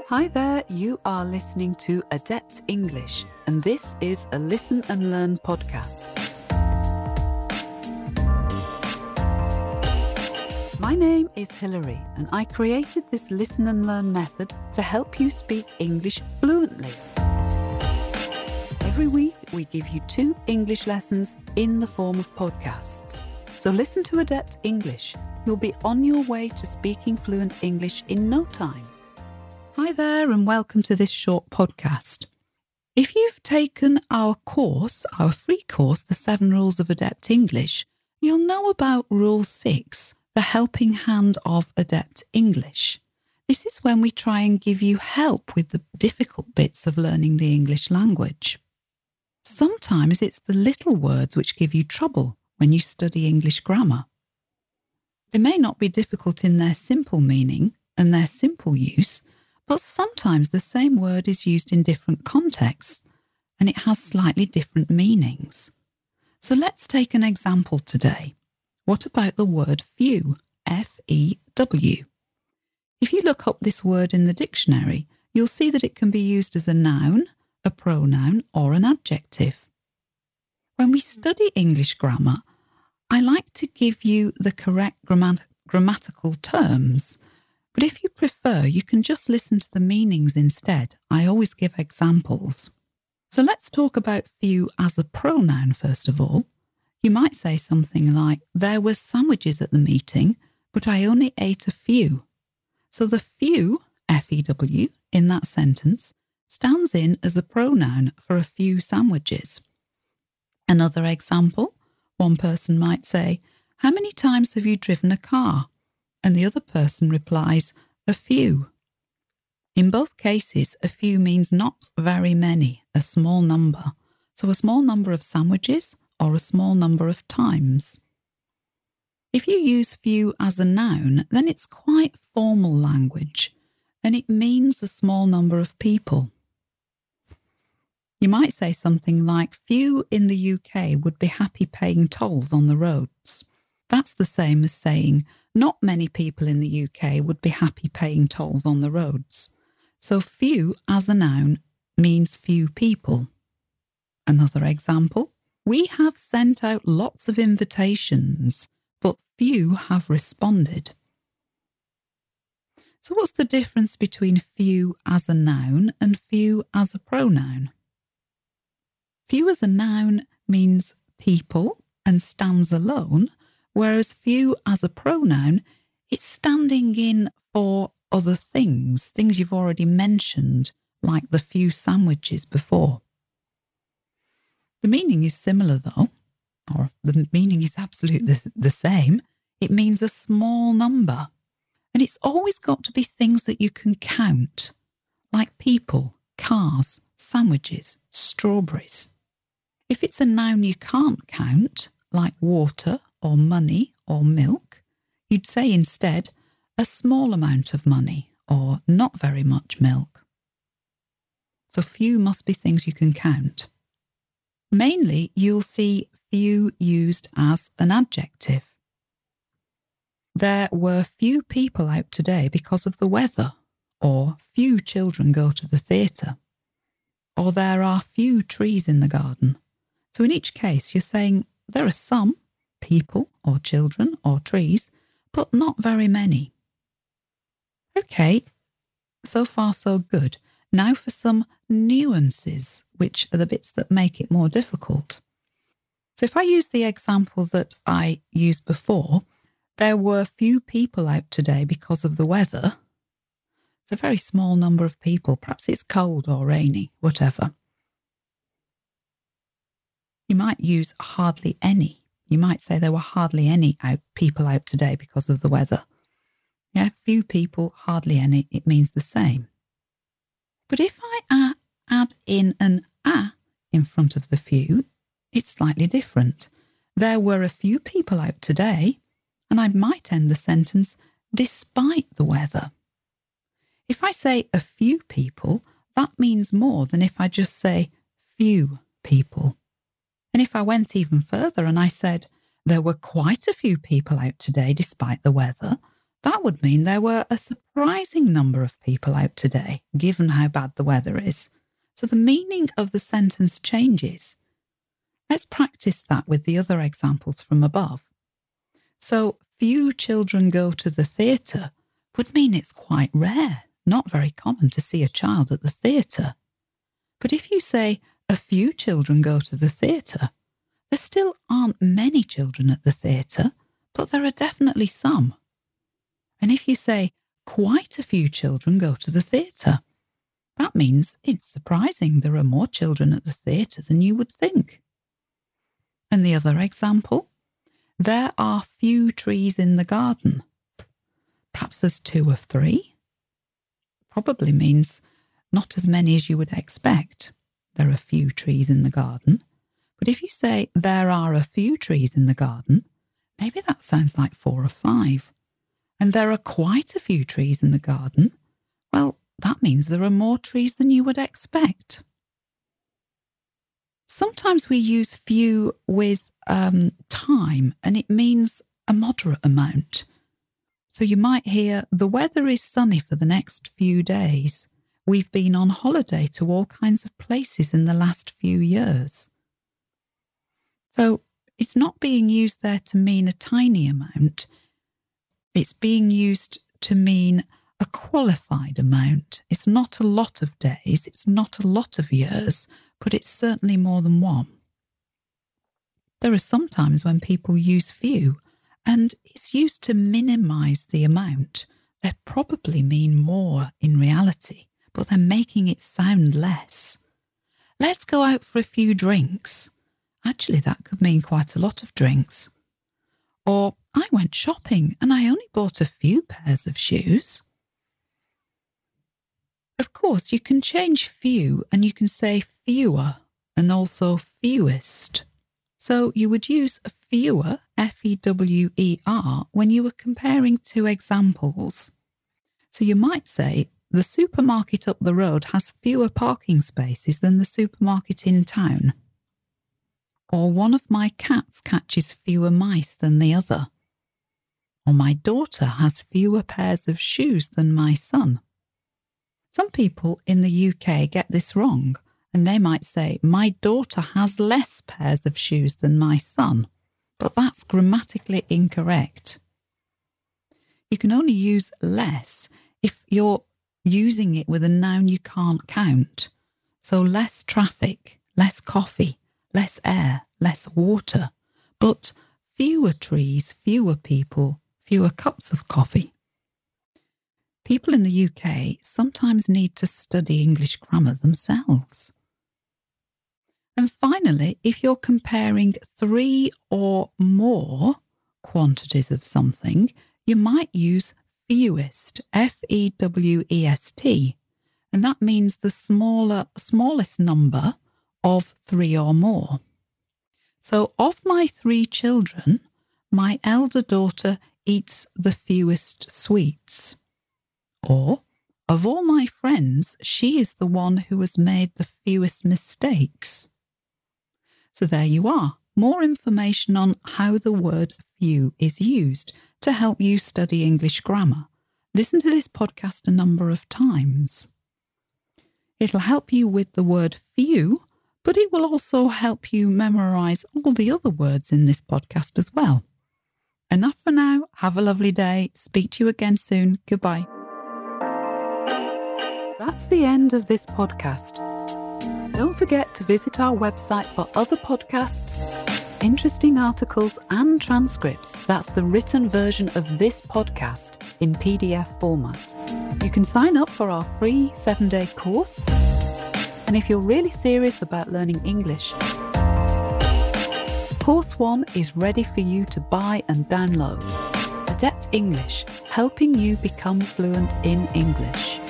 Hi there, you are listening to Adept English, and this is a Listen and Learn podcast. My name is Hilary, and I created this Listen and Learn method to help you speak English fluently. Every week, we give you 2 English lessons in the form of podcasts. So listen to Adept English. You'll be on your way to speaking fluent English in no time. Hi there, and welcome to this short podcast. If you've taken our course, our free course, The 7 Rules of Adept English, you'll know about Rule 6, the helping hand of Adept English. This is when we try and give you help with the difficult bits of learning the English language. Sometimes it's the little words which give you trouble when you study English grammar. They may not be difficult in their simple meaning and their simple use, but sometimes the same word is used in different contexts and it has slightly different meanings. So let's take an example today. What about the word few? F-E-W. If you look up this word in the dictionary, you'll see that it can be used as a noun, a pronoun, or an adjective. When we study English grammar, I like to give you the correct grammatical terms. But if you prefer, you can just listen to the meanings instead. I always give examples. So let's talk about few as a pronoun first of all. You might say something like, there were sandwiches at the meeting, but I only ate a few. So the few, F-E-W, in that sentence stands in as a pronoun for a few sandwiches. Another example, one person might say, how many times have you driven a car? And the other person replies, a few. In both cases, a few means not very many, a small number. So a small number of sandwiches or a small number of times. If you use few as a noun, then it's quite formal language and it means a small number of people. You might say something like, few in the UK would be happy paying tolls on the roads. That's the same as saying, not many people in the UK would be happy paying tolls on the roads. So few as a noun means few people. Another example, we have sent out lots of invitations, but few have responded. So what's the difference between few as a noun and few as a pronoun? Few as a noun means people and stands alone, whereas few as a pronoun, it's standing in for other things you've already mentioned, like the few sandwiches before. The meaning is similar though, or the meaning is absolutely the same. It means a small number, and it's always got to be things that you can count, like people, cars, sandwiches, strawberries. If it's a noun you can't count, like water or money or milk, you'd say instead a small amount of money or not very much milk. So few must be things you can count. Mainly, you'll see few used as an adjective. There were few people out today because of the weather, or few children go to the theatre, or there are few trees in the garden. So in each case, you're saying there are some people or children or trees, but not very many. Okay, so far so good. Now for some nuances, which are the bits that make it more difficult. So if I use the example that I used before, there were few people out today because of the weather. It's a very small number of people. Perhaps it's cold or rainy, whatever. You might use hardly any. You might say there were hardly any people out today because of the weather. Yeah, few people, hardly any, it means the same. But if I add in an "a" in front of the few, it's slightly different. There were a few people out today, and I might end the sentence, despite the weather. If I say a few people, that means more than if I just say few people. And if I went even further and I said, there were quite a few people out today despite the weather, that would mean there were a surprising number of people out today, given how bad the weather is. So the meaning of the sentence changes. Let's practice that with the other examples from above. So, few children go to the theatre would mean it's quite rare, not very common to see a child at the theatre. But if you say, a few children go to the theatre, there still aren't many children at the theatre, but there are definitely some. And if you say, quite a few children go to the theatre, that means it's surprising there are more children at the theatre than you would think. And the other example, there are few trees in the garden. Perhaps there's 2 or 3. Probably means not as many as you would expect. There are few trees in the garden. But if you say there are a few trees in the garden, maybe that sounds like 4 or 5. And there are quite a few trees in the garden. Well, that means there are more trees than you would expect. Sometimes we use few with time, and it means a moderate amount. So you might hear, the weather is sunny for the next few days. We've been on holiday to all kinds of places in the last few years. So it's not being used there to mean a tiny amount. It's being used to mean a qualified amount. It's not a lot of days, it's not a lot of years, but it's certainly more than one. There are some times when people use few, and it's used to minimise the amount. They probably mean more in reality, but they're making it sound less. Let's go out for a few drinks. Actually, that could mean quite a lot of drinks. Or, I went shopping and I only bought a few pairs of shoes. Of course, you can change few and you can say fewer and also fewest. So you would use fewer, F-E-W-E-R, when you were comparing 2 examples. So you might say, the supermarket up the road has fewer parking spaces than the supermarket in town. Or one of my cats catches fewer mice than the other. Or my daughter has fewer pairs of shoes than my son. Some people in the UK get this wrong, and they might say, my daughter has less pairs of shoes than my son, but that's grammatically incorrect. You can only use less if you're using it with a noun you can't count. So less traffic, less coffee, less air, less water, but fewer trees, fewer people, fewer cups of coffee. People in the UK sometimes need to study English grammar themselves. And finally, if you're comparing 3 or more quantities of something, you might use fewest, F-E-W-E-S-T, and that means the smallest number of 3 or more. So, of my 3 children, my elder daughter eats the fewest sweets. Or, of all my friends, she is the one who has made the fewest mistakes. So there you are, more information on how the word few is used to help you study English grammar. Listen to this podcast a number of times. It'll help you with the word few, but it will also help you memorise all the other words in this podcast as well. Enough for now. Have a lovely day. Speak to you again soon. Goodbye. That's the end of this podcast. Don't forget to visit our website for other podcasts, interesting articles and transcripts. That's the written version of this podcast in PDF format. You can sign up for our free 7-day course. And if you're really serious about learning English, Course 1 is ready for you to buy and download. Adept English, helping you become fluent in English.